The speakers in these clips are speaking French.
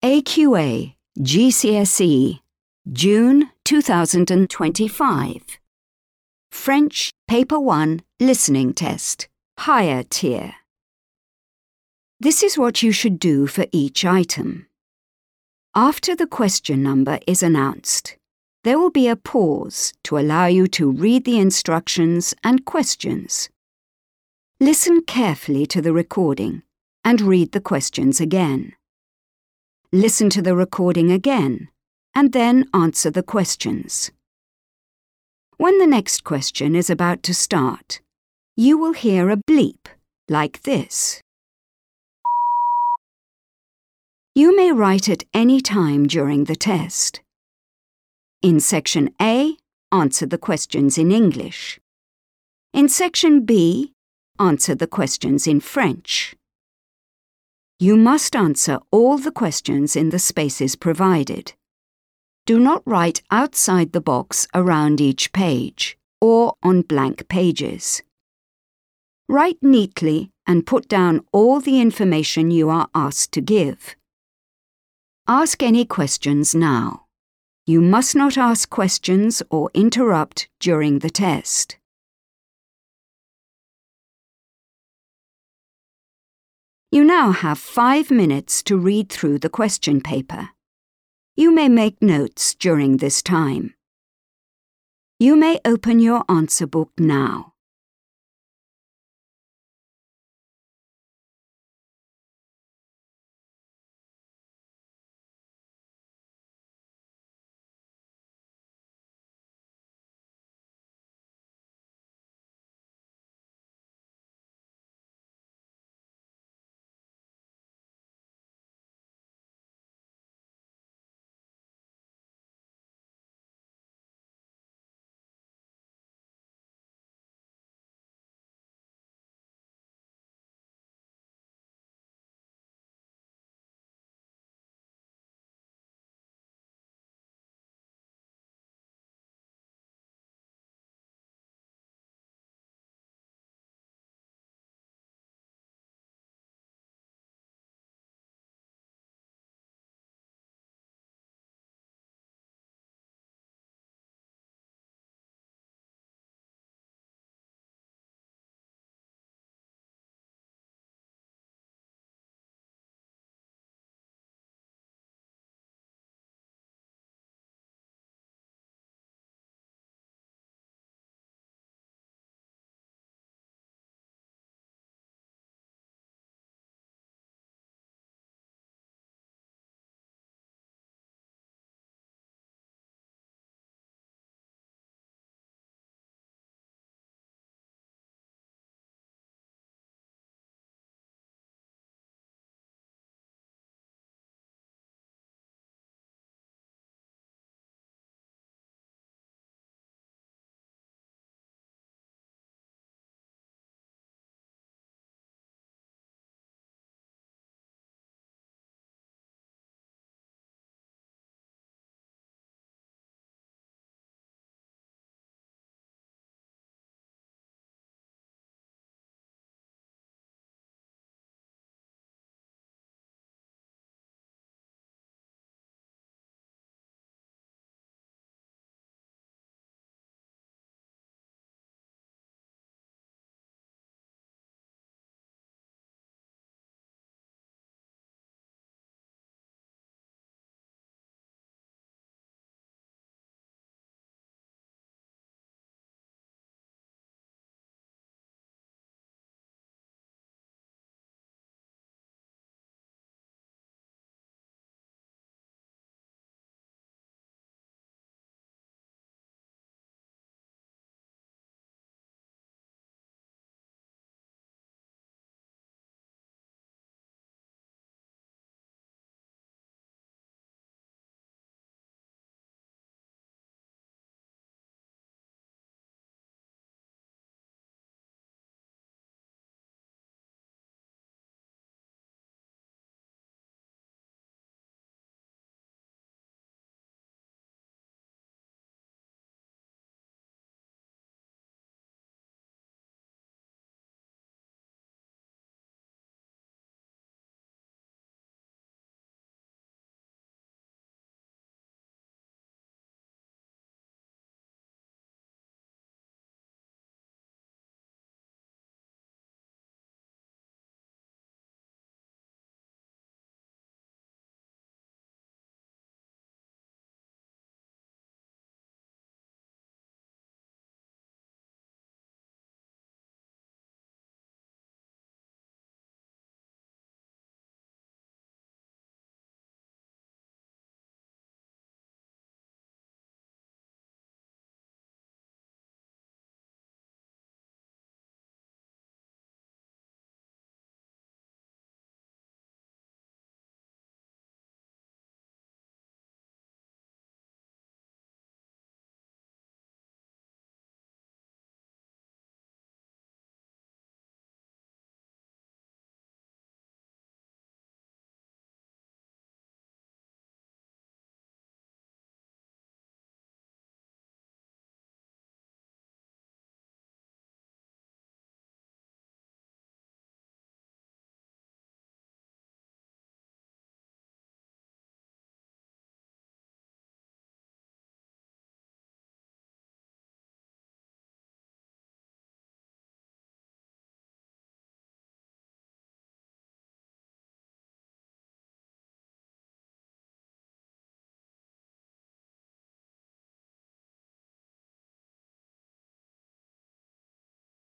AQA GCSE June 2025 French Paper 1 Listening Test Higher Tier. This is what you should do for each item. After the question number is announced, there will be a pause to allow you to read the instructions and questions. Listen carefully to the recording and read the questions again. Listen to the recording again and then answer the questions. When the next question is about to start, you will hear a bleep like this. You may write at any time during the test. In Section A, answer the questions in English. In Section B, answer the questions in French. You must answer all the questions in the spaces provided. Do not write outside the box around each page or on blank pages. Write neatly and put down all the information you are asked to give. Ask any questions now. You must not ask questions or interrupt during the test. You now have 5 minutes to read through the question paper. You may make notes during this time. You may open your answer book now.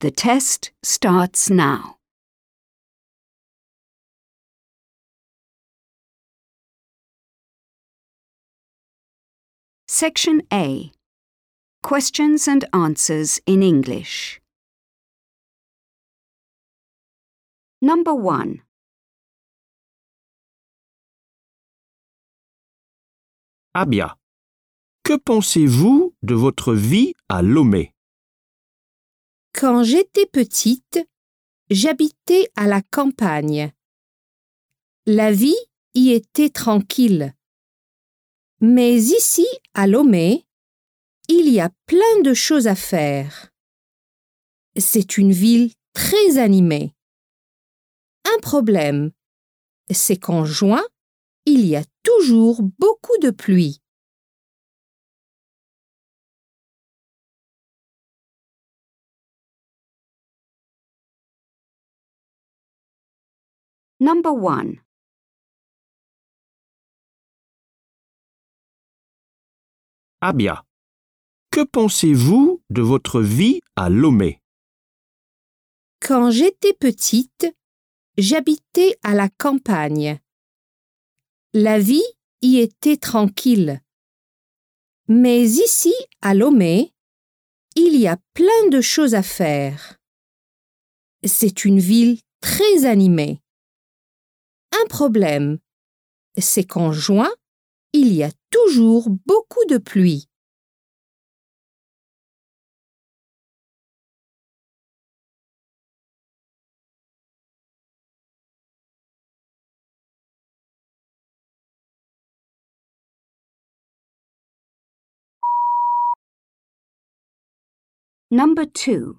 The test starts now. Section A. Questions and answers in English. Number 1. Abia, que pensez-vous de votre vie à Lomé? Quand j'étais petite, j'habitais à la campagne. La vie y était tranquille. Mais ici, à Lomé, il y a plein de choses à faire. C'est une ville très animée. Un problème, c'est qu'en juin, il y a toujours beaucoup de pluie. Number 1. Abia, que pensez-vous de votre vie à Lomé? Quand j'étais petite, j'habitais à la campagne. La vie y était tranquille. Mais ici, à Lomé, il y a plein de choses à faire. C'est une ville très animée. Un problème, c'est qu'en juin, il y a toujours beaucoup de pluie. Number 2.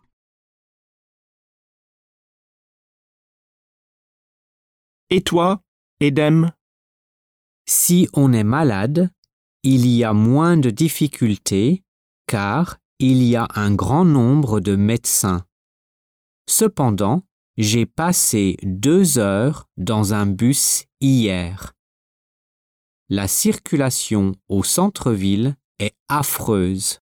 Et toi, Edem? Si on est malade, il y a moins de difficultés car il y a un grand nombre de médecins. Cependant, j'ai passé 2 heures dans un bus hier. La circulation au centre-ville est affreuse.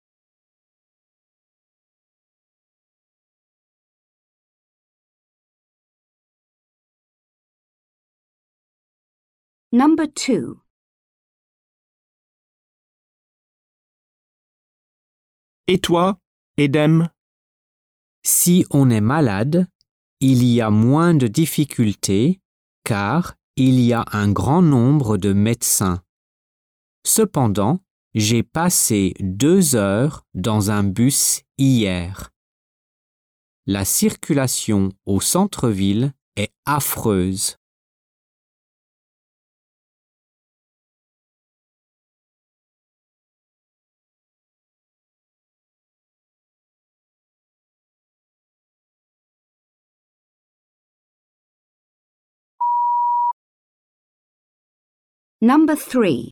Number 2. Et toi, Edem? Si on est malade, il y a moins de difficultés car il y a un grand nombre de médecins. Cependant, j'ai passé 2 heures dans un bus hier. La circulation au centre-ville est affreuse. Number 3.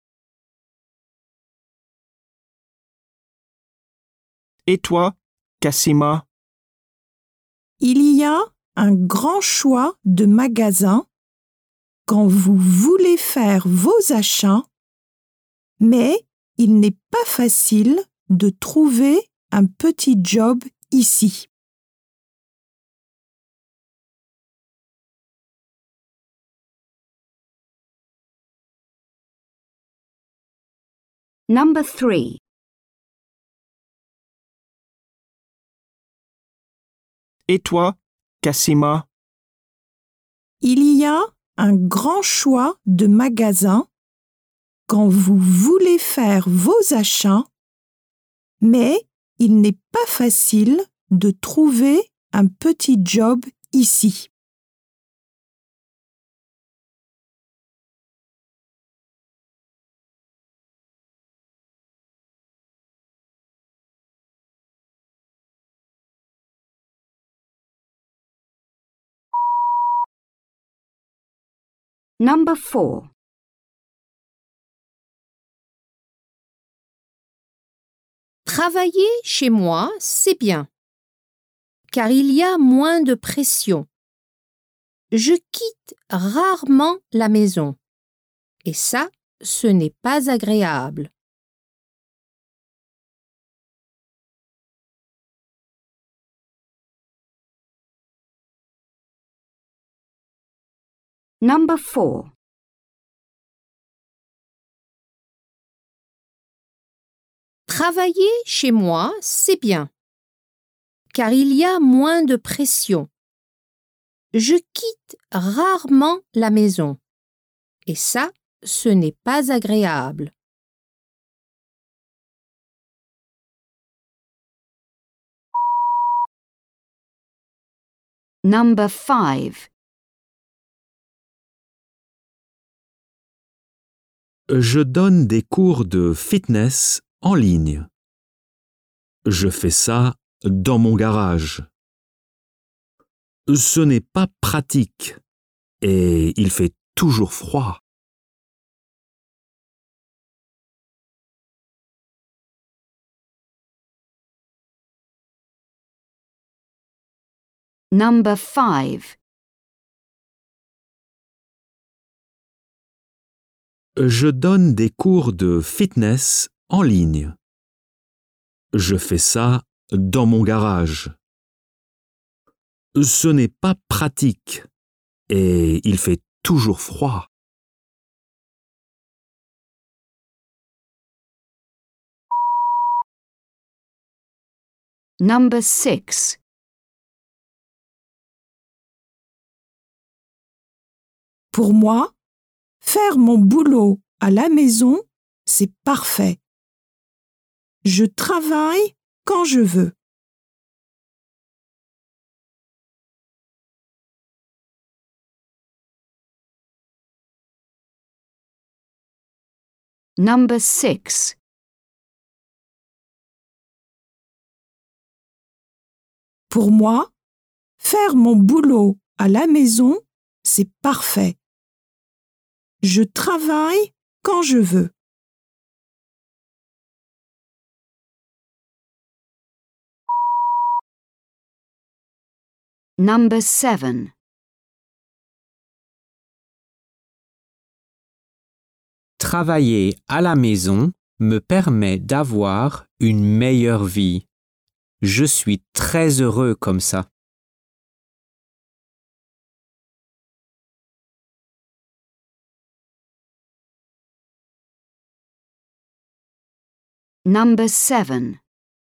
Et toi, Cassima? Il y a un grand choix de magasins quand vous voulez faire vos achats, mais il n'est pas facile de trouver un petit job ici. Number 3. Et toi, Cassima? Il y a un grand choix de magasins quand vous voulez faire vos achats, mais il n'est pas facile de trouver un petit job ici. Number 4. Travailler chez moi, c'est bien, car il y a moins de pression. Je quitte rarement la maison, et ça, ce n'est pas agréable. Number 4. Travailler chez moi, c'est bien, car il y a moins de pression. Je quitte rarement la maison, et ça, ce n'est pas agréable. Number 5. Je donne des cours de fitness en ligne. Je fais ça dans mon garage. Ce n'est pas pratique et il fait toujours froid. Number 5. Je donne des cours de fitness en ligne. Je fais ça dans mon garage. Ce n'est pas pratique et il fait toujours froid. Number 6. Pour moi, faire mon boulot à la maison, c'est parfait. Je travaille quand je veux. Number 6. Pour moi, faire mon boulot à la maison, c'est parfait. Je travaille quand je veux. Number 7. Travailler à la maison me permet d'avoir une meilleure vie. Je suis très heureux comme ça. Number 7.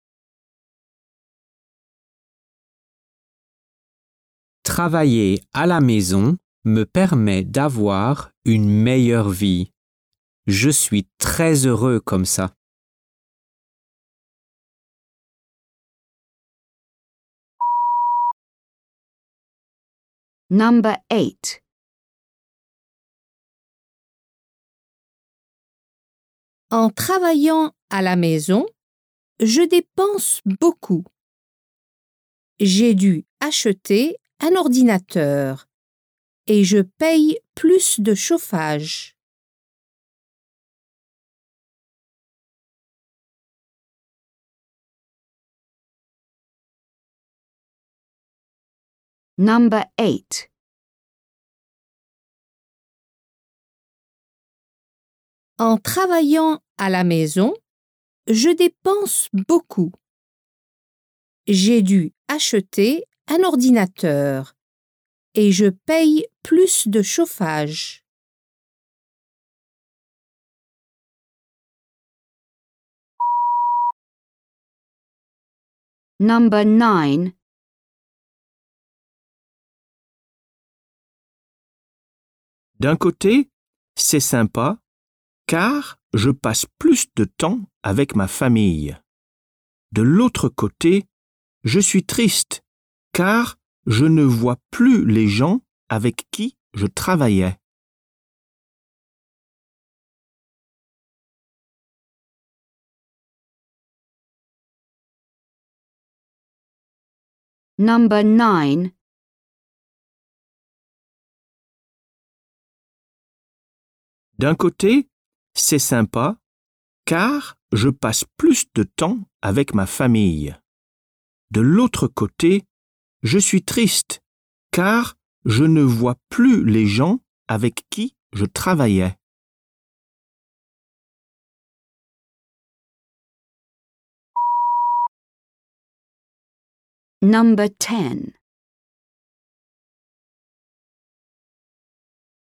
Travailler à la maison me permet d'avoir une meilleure vie. Je suis très heureux comme ça. Number 8. En travaillant à la maison, je dépense beaucoup. J'ai dû acheter un ordinateur et je paye plus de chauffage. Number 8. En travaillant à la maison, je dépense beaucoup. J'ai dû acheter un ordinateur et je paye plus de chauffage. Number 9. D'un côté, c'est sympa, car je passe plus de temps avec ma famille. De l'autre côté, je suis triste, car je ne vois plus les gens avec qui je travaillais. Number 9. D'un côté, c'est sympa, car je passe plus de temps avec ma famille. De l'autre côté, je suis triste, car je ne vois plus les gens avec qui je travaillais. Number 10.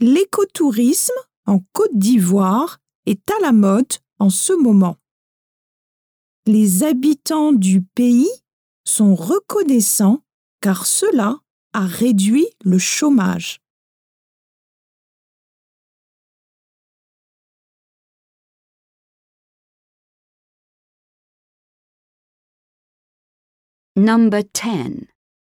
L'écotourisme en Côte d'Ivoire est à la mode en ce moment. Les habitants du pays sont reconnaissants car cela a réduit le chômage. Number 10.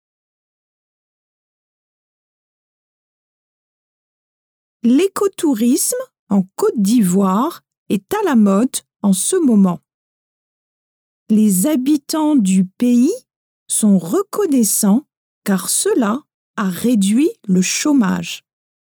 L'écotourisme en Côte d'Ivoire est à la mode en ce moment. Les habitants du pays sont reconnaissants car cela a réduit le chômage.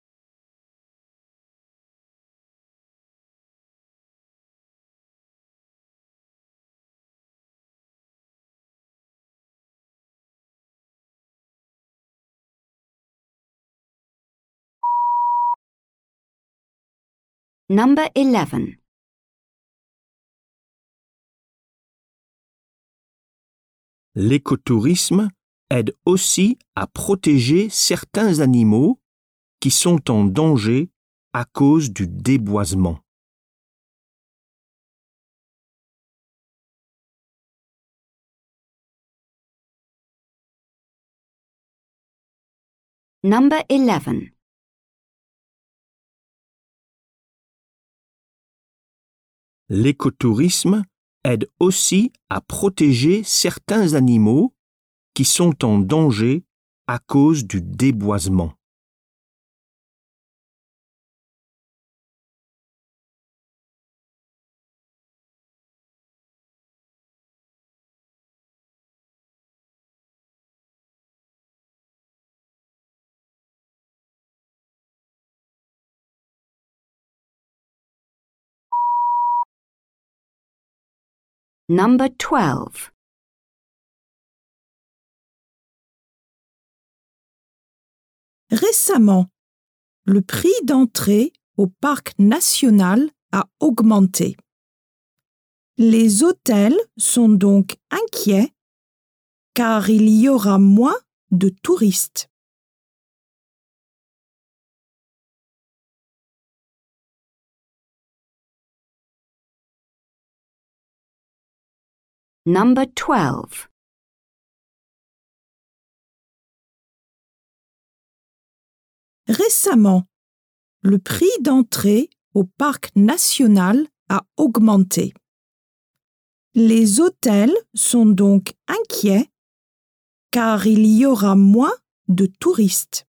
Number 11. L'écotourisme aide aussi à protéger certains animaux qui sont en danger à cause du déboisement. Number 11. L'écotourisme aide aussi à protéger certains animaux qui sont en danger à cause du déboisement. Number 12. Récemment, le prix d'entrée au parc national a augmenté. Les hôtels sont donc inquiets car il y aura moins de touristes. Number 12. Récemment, le prix d'entrée au parc national a augmenté. Les hôtels sont donc inquiets car il y aura moins de touristes.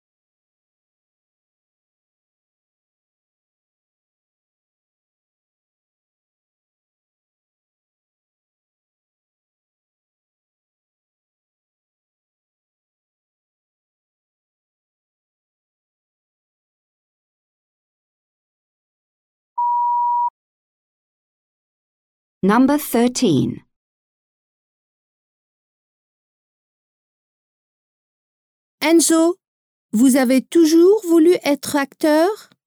Number 13. Enzo, vous avez toujours voulu être acteur?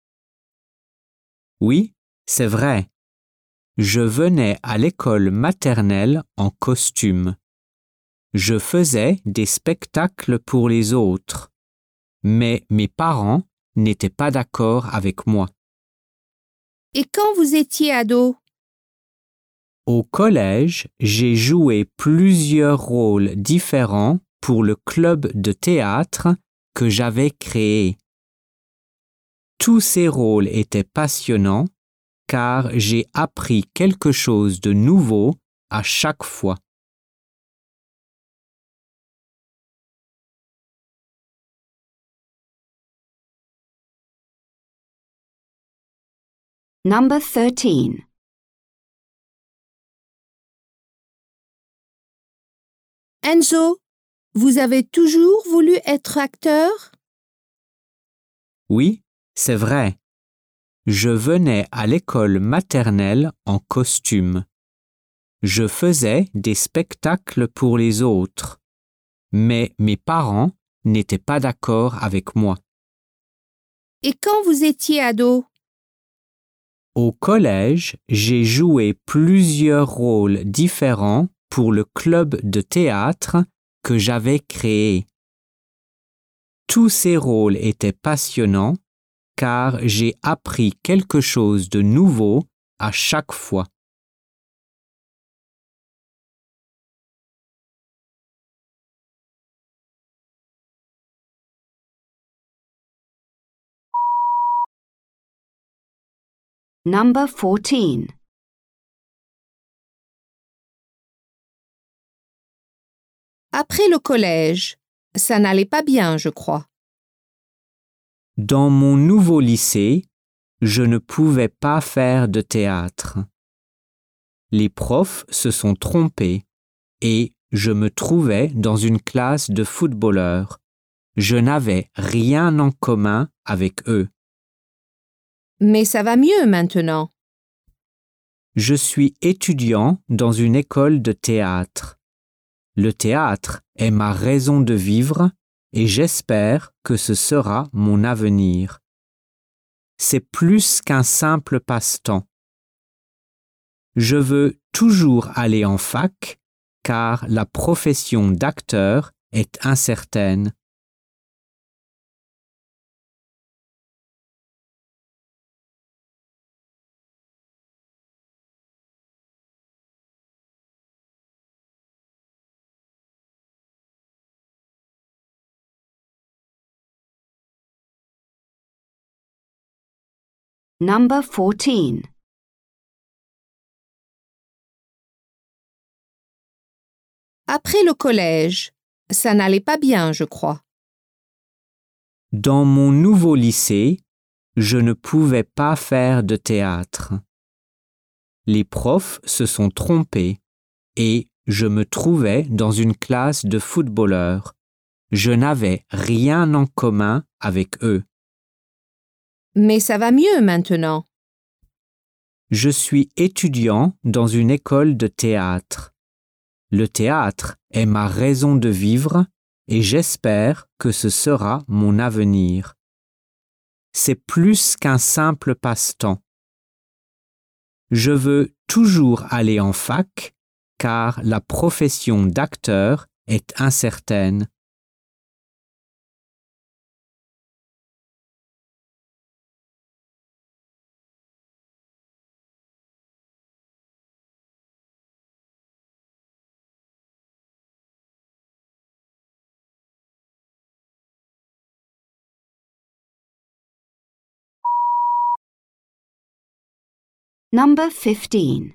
Oui, c'est vrai. Je venais à l'école maternelle en costume. Je faisais des spectacles pour les autres, mais mes parents n'étaient pas d'accord avec moi. Et quand vous étiez ado? Au collège, j'ai joué plusieurs rôles différents pour le club de théâtre que j'avais créé. Tous ces rôles étaient passionnants car j'ai appris quelque chose de nouveau à chaque fois. Number 13. Enzo, vous avez toujours voulu être acteur? Oui, c'est vrai. Je venais à l'école maternelle en costume. Je faisais des spectacles pour les autres, mais mes parents n'étaient pas d'accord avec moi. Et quand vous étiez ado? Au collège, j'ai joué plusieurs rôles différents pour le club de théâtre que j'avais créé. Tous ces rôles étaient passionnants car j'ai appris quelque chose de nouveau à chaque fois. Number 14. Après le collège, ça n'allait pas bien, je crois. Dans mon nouveau lycée, je ne pouvais pas faire de théâtre. Les profs se sont trompés et je me trouvais dans une classe de footballeurs. Je n'avais rien en commun avec eux. Mais ça va mieux maintenant. Je suis étudiant dans une école de théâtre. Le théâtre est ma raison de vivre et j'espère que ce sera mon avenir. C'est plus qu'un simple passe-temps. Je veux toujours aller en fac car la profession d'acteur est incertaine. Number 14. Après le collège, ça n'allait pas bien, je crois. Dans mon nouveau lycée, je ne pouvais pas faire de théâtre. Les profs se sont trompés et je me trouvais dans une classe de footballeurs. Je n'avais rien en commun avec eux. Mais ça va mieux maintenant. Je suis étudiant dans une école de théâtre. Le théâtre est ma raison de vivre et j'espère que ce sera mon avenir. C'est plus qu'un simple passe-temps. Je veux toujours aller en fac car la profession d'acteur est incertaine. Number 15.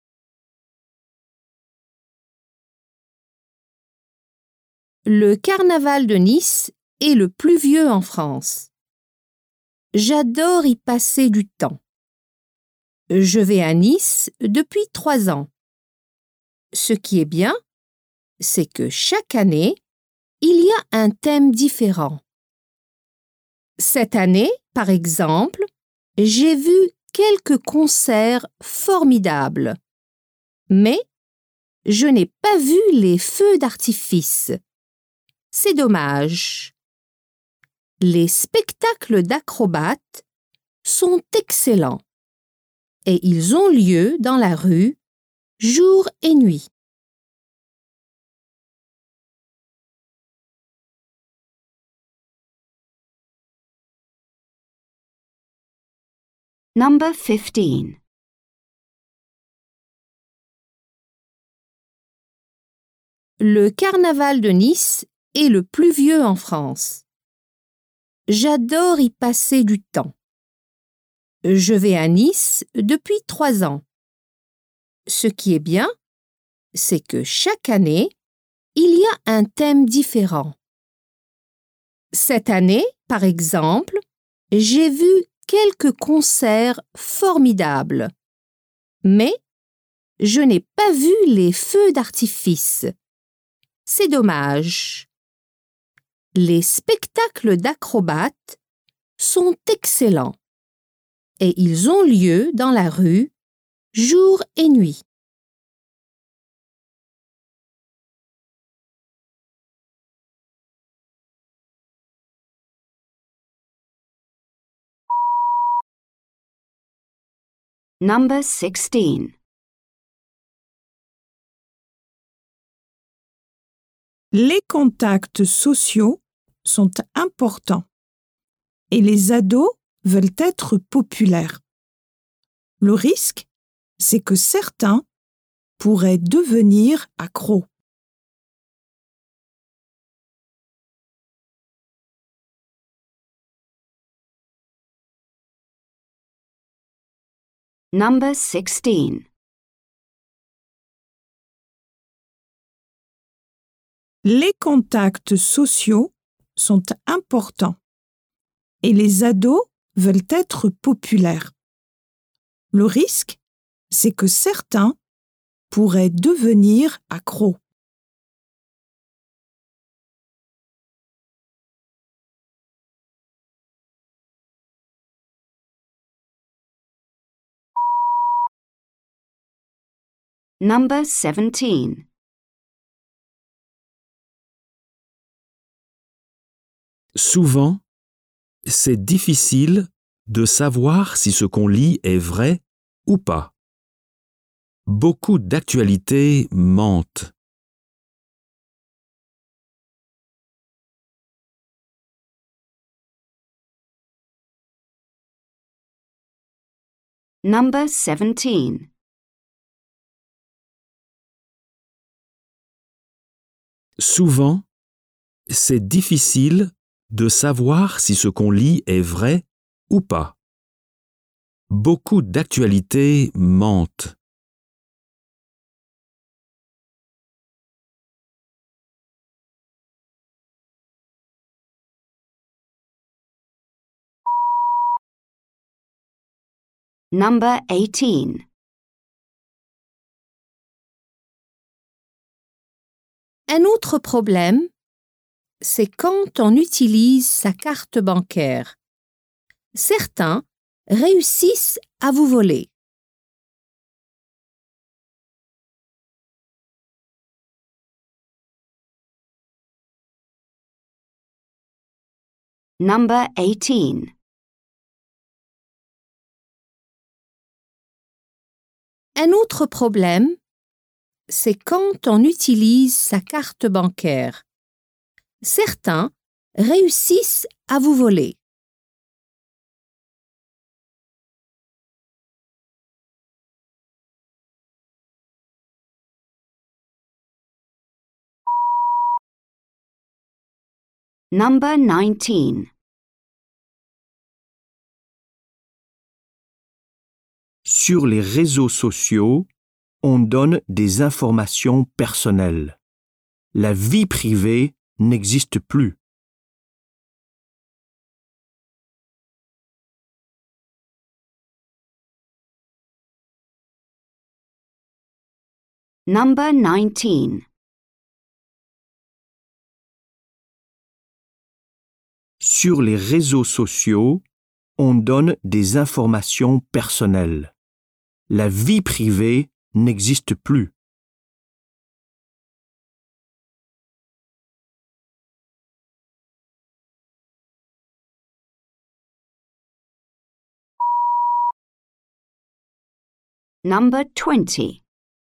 Le carnaval de Nice est le plus vieux en France. J'adore y passer du temps. Je vais à Nice depuis 3 ans. Ce qui est bien, c'est que chaque année, il y a un thème différent. Cette année, par exemple, j'ai vu quelques concerts formidables. Mais je n'ai pas vu les feux d'artifice. C'est dommage. Les spectacles d'acrobates sont excellents et ils ont lieu dans la rue jour et nuit. Number 15. Le carnaval de Nice est le plus vieux en France. J'adore y passer du temps. Je vais à Nice depuis 3 ans. Ce qui est bien, c'est que chaque année, il y a un thème différent. Cette année, par exemple, j'ai vu quelques concerts formidables. Mais je n'ai pas vu les feux d'artifice. C'est dommage. Les spectacles d'acrobates sont excellents et ils ont lieu dans la rue jour et nuit. Number 16. Les contacts sociaux sont importants et les ados veulent être populaires. Le risque, c'est que certains pourraient devenir accros. Number 16. Les contacts sociaux sont importants et les ados veulent être populaires. Le risque, c'est que certains pourraient devenir accros. Number 17. Souvent, c'est difficile de savoir si ce qu'on lit est vrai ou pas. Beaucoup d'actualités mentent. Number 17. Souvent, c'est difficile de savoir si ce qu'on lit est vrai ou pas. Beaucoup d'actualités mentent. Number 18. Un autre problème, c'est quand on utilise sa carte bancaire. Certains réussissent à vous voler. Number 18. Un autre problème, c'est quand on utilise sa carte bancaire. Certains réussissent à vous voler. Number 19. Sur les réseaux sociaux, on donne des informations personnelles. La vie privée n'existe plus. Number 19. Sur les réseaux sociaux, on donne des informations personnelles. La vie privée n'existe plus. Number 20.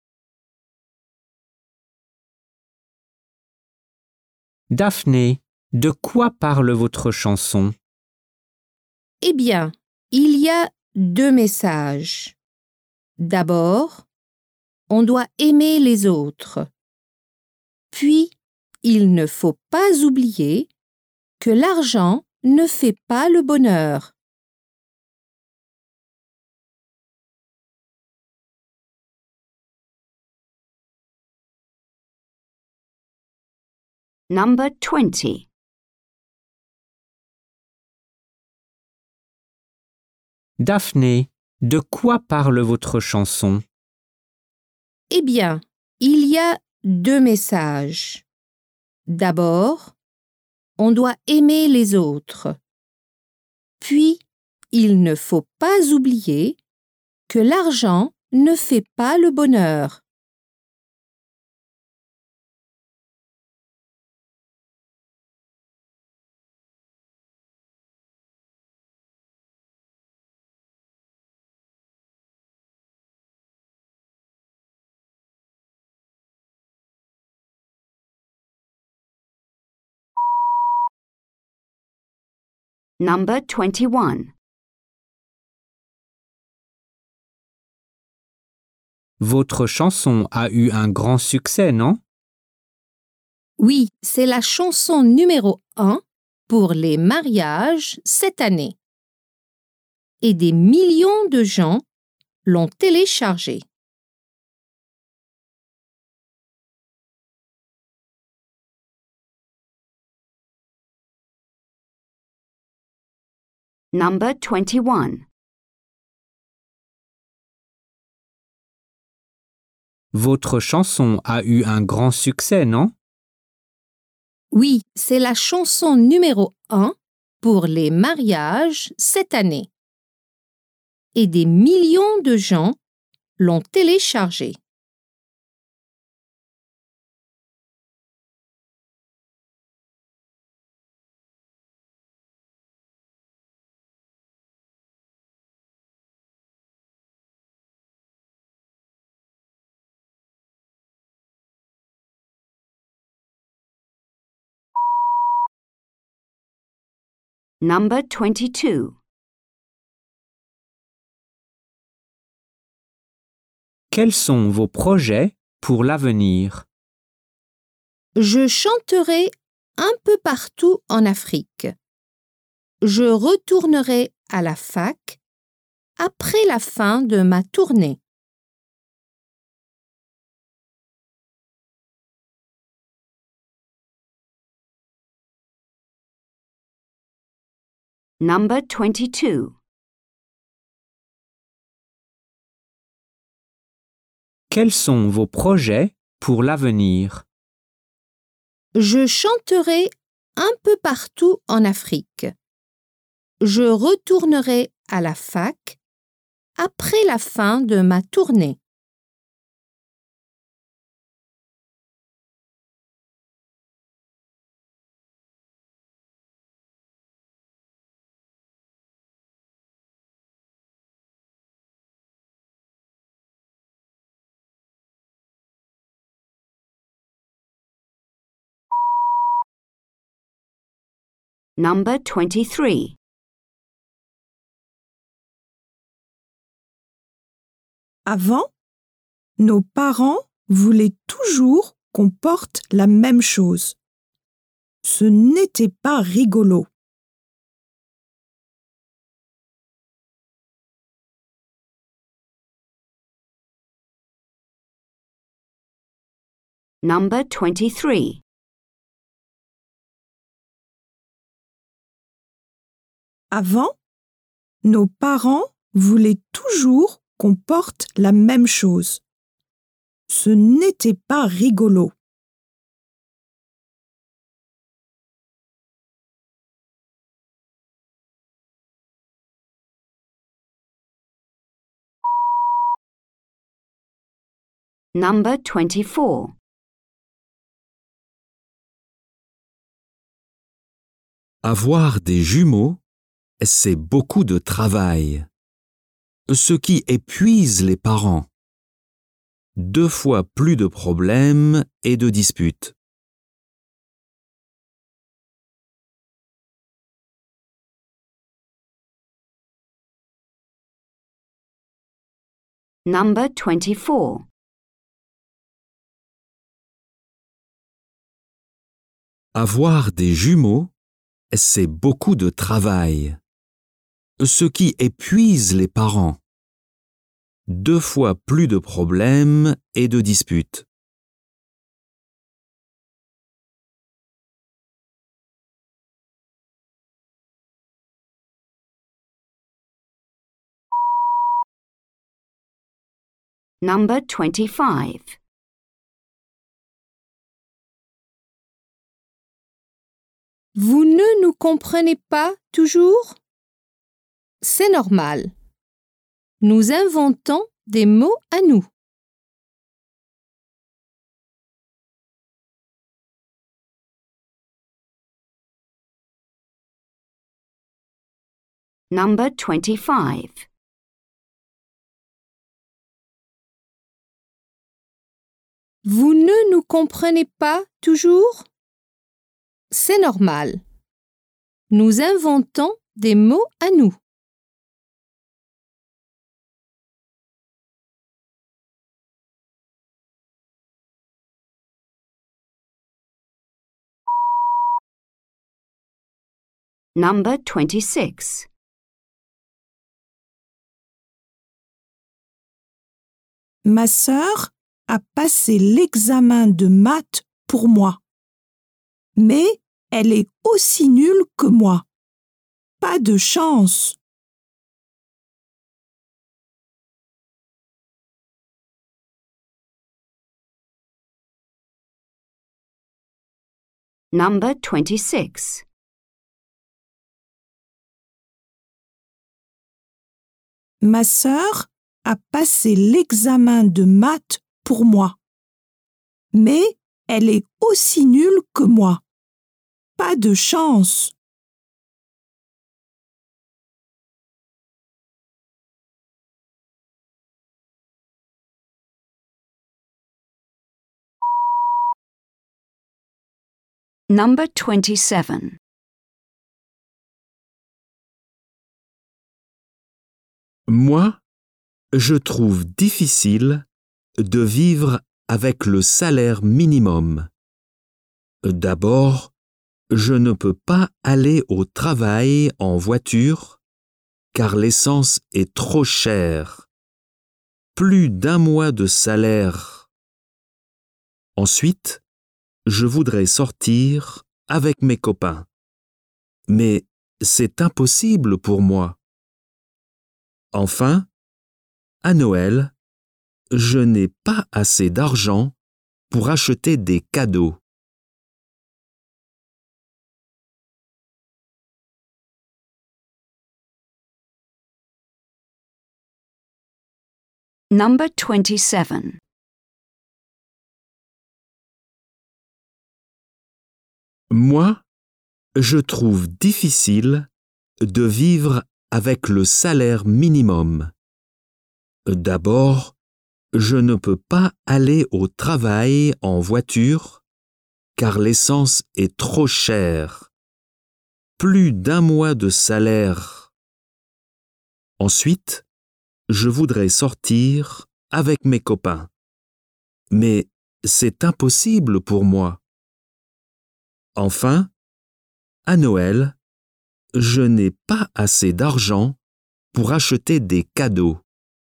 Daphné, de quoi parle votre chanson? Eh bien, il y a 2 messages. D'abord, on doit aimer les autres. Puis, il ne faut pas oublier que l'argent ne fait pas le bonheur. Number 20. Daphné, de quoi parle votre chanson? Eh bien, il y a 2 messages. D'abord, on doit aimer les autres. Puis, il ne faut pas oublier que l'argent ne fait pas le bonheur. Number 21. Votre chanson a eu un grand succès, non? Oui, c'est la chanson numéro 1 pour les mariages cette année. Et des millions de gens l'ont téléchargée. Number 21. Votre chanson a eu un grand succès, non? Oui, c'est la chanson numéro 1 pour les mariages cette année. Et des millions de gens l'ont téléchargée. Number 22. Quels sont vos projets pour l'avenir? Je chanterai un peu partout en Afrique. Je retournerai à la fac après la fin de ma tournée. Number 22. Quels sont vos projets pour l'avenir? Je chanterai un peu partout en Afrique. Je retournerai à la fac après la fin de ma tournée. Number 23. Avant, nos parents voulaient toujours qu'on porte la même chose. Ce n'était pas rigolo. Number 23. Avant, nos parents voulaient toujours qu'on porte la même chose. Ce n'était pas rigolo. Number 24. Avoir des jumeaux, c'est beaucoup de travail, ce qui épuise les parents. 2 fois plus de problèmes et de disputes. Number 24. Avoir des jumeaux, c'est beaucoup de travail, ce qui épuise les parents. 2 fois plus de problèmes et de disputes. Number 25. Vous ne nous comprenez pas toujours? C'est normal. Nous inventons des mots à nous. Number 25. Vous ne nous comprenez pas toujours? C'est normal. Nous inventons des mots à nous. Number 26. Ma sœur a passé l'examen de maths pour moi. Mais elle est aussi nulle que moi. Pas de chance. Number 26. Ma sœur a passé l'examen de maths pour moi. Mais elle est aussi nulle que moi. Pas de chance. Number 27. Moi, je trouve difficile de vivre avec le salaire minimum. D'abord, je ne peux pas aller au travail en voiture car l'essence est trop chère. Plus d'un mois de salaire. Ensuite, je voudrais sortir avec mes copains. Mais c'est impossible pour moi. Enfin, à Noël, je n'ai pas assez d'argent pour acheter des cadeaux. Number 27. Moi, je trouve difficile de vivre avec le salaire minimum. D'abord, je ne peux pas aller au travail en voiture car l'essence est trop chère. Plus d'un mois de salaire. Ensuite, je voudrais sortir avec mes copains. Mais c'est impossible pour moi. Enfin, à Noël, je n'ai pas assez d'argent pour acheter des cadeaux.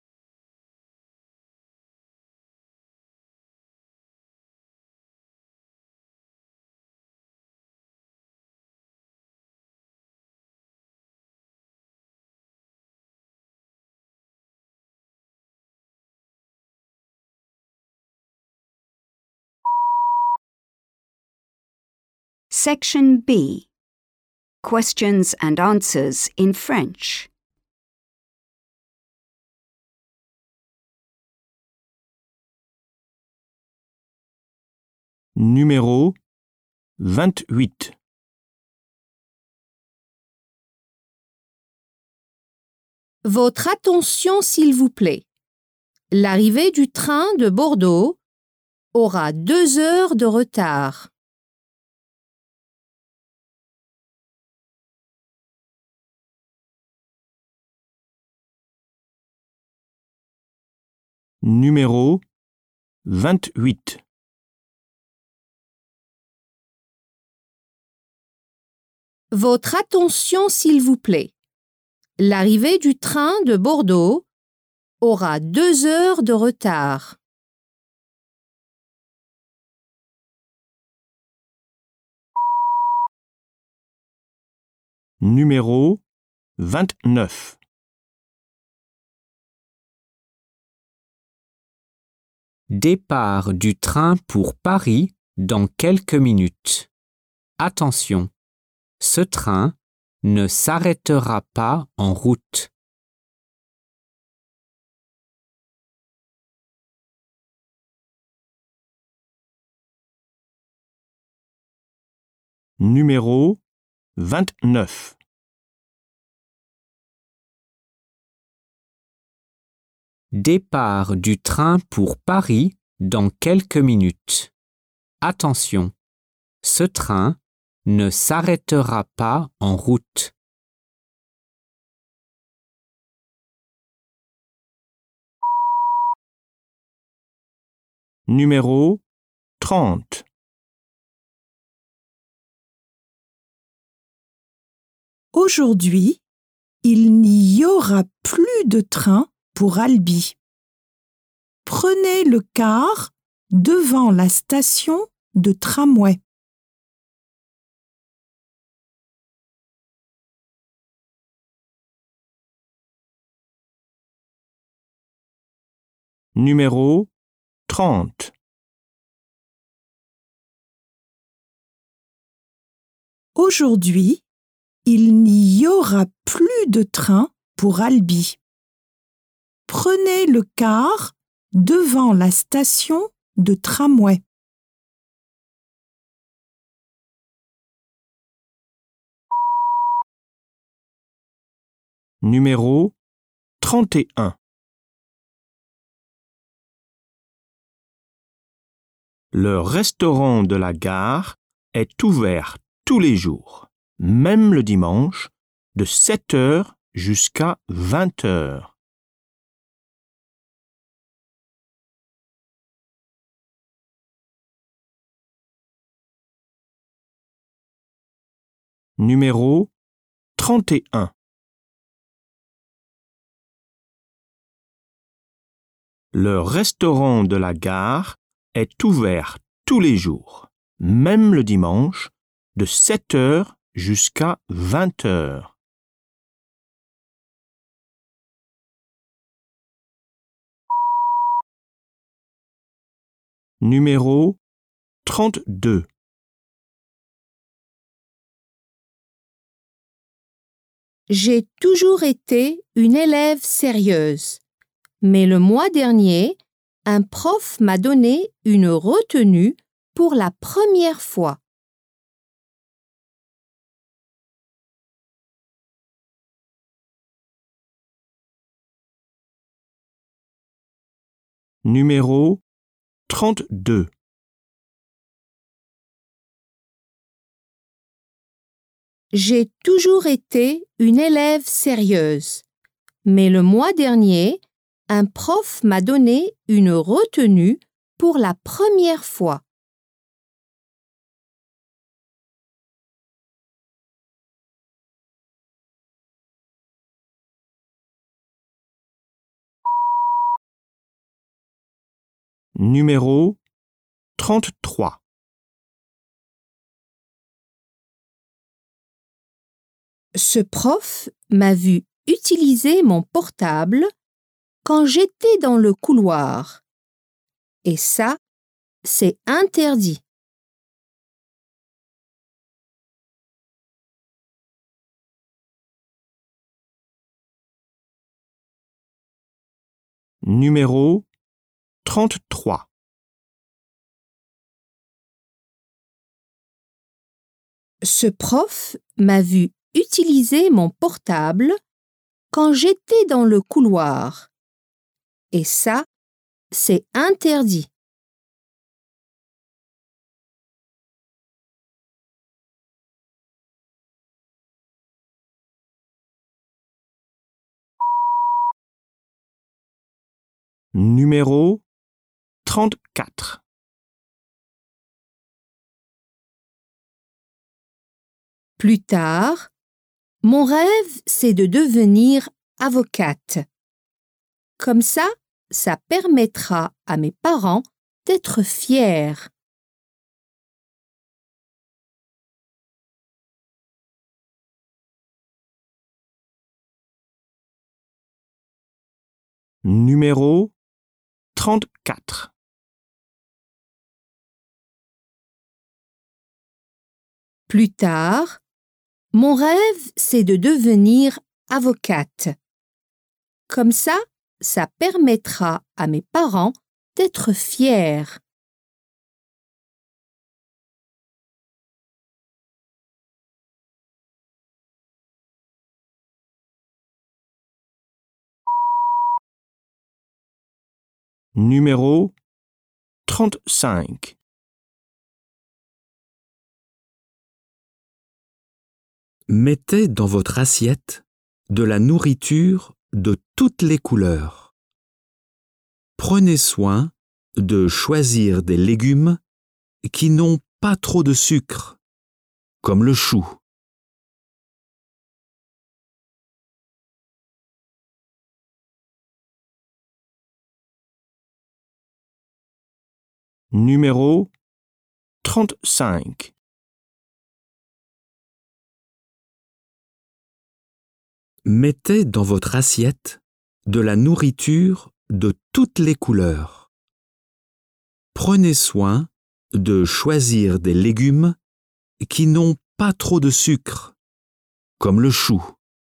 Section B. Questions and answers in French. Numéro 28. Votre attention, s'il vous plaît. L'arrivée du train de Bordeaux aura 2 heures de retard. Numéro 28. Votre attention, s'il vous plaît. L'arrivée du train de Bordeaux aura 2 heures de retard. Numéro 29. Départ du train pour Paris dans quelques minutes. Attention, ce train ne s'arrêtera pas en route. Numéro 29. Départ du train pour Paris dans quelques minutes. Attention, ce train ne s'arrêtera pas en route. Numéro 30. Aujourd'hui, il n'y aura plus de train pour Albi. Prenez le car devant la station de tramway. Numéro 30. Aujourd'hui, il n'y aura plus de train pour Albi. Prenez le car devant la station de tramway. Numéro 31. Le restaurant de la gare est ouvert tous les jours, même le dimanche, de 7 heures jusqu'à 20 heures. Numéro 31. Le restaurant de la gare est ouvert tous les jours, même le dimanche, de 7 heures jusqu'à 20 heures. Numéro 32. J'ai toujours été une élève sérieuse, mais le mois dernier, un prof m'a donné une retenue pour la première fois. Numéro 32. J'ai toujours été une élève sérieuse, mais le mois dernier, un prof m'a donné une retenue pour la première fois. Numéro 33. Ce prof m'a vu utiliser mon portable quand j'étais dans le couloir. Et ça, c'est interdit. Numéro 33. Ce prof m'a vu utiliser mon portable quand j'étais dans le couloir. Et ça, c'est interdit. Numéro 34. Plus tard, mon rêve, c'est de devenir avocate. Comme ça permettra à mes parents d'être fiers. Numéro 34. Plus tard, mon rêve, c'est de devenir avocate. Comme ça permettra à mes parents d'être fiers. Numéro 35. Mettez dans votre assiette de la nourriture de toutes les couleurs. Prenez soin de choisir des légumes qui n'ont pas trop de sucre, comme le chou. Numéro 35. Mettez dans votre assiette de la nourriture de toutes les couleurs. Prenez soin de choisir des légumes qui n'ont pas trop de sucre, comme le chou.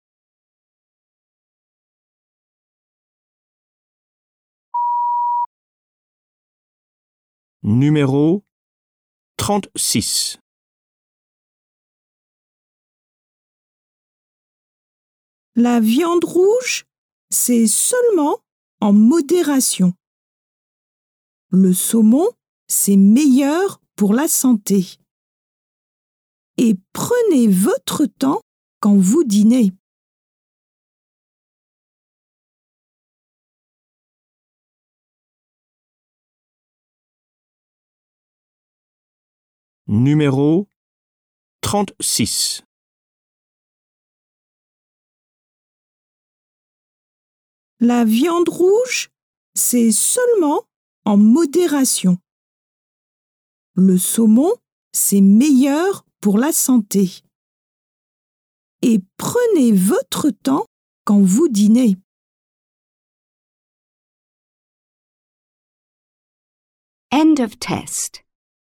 Numéro 36. La viande rouge, c'est seulement en modération. Le saumon, c'est meilleur pour la santé. Et prenez votre temps quand vous dînez. Numéro 36. La viande rouge, c'est seulement en modération. Le saumon, c'est meilleur pour la santé. Et prenez votre temps quand vous dînez. End of test.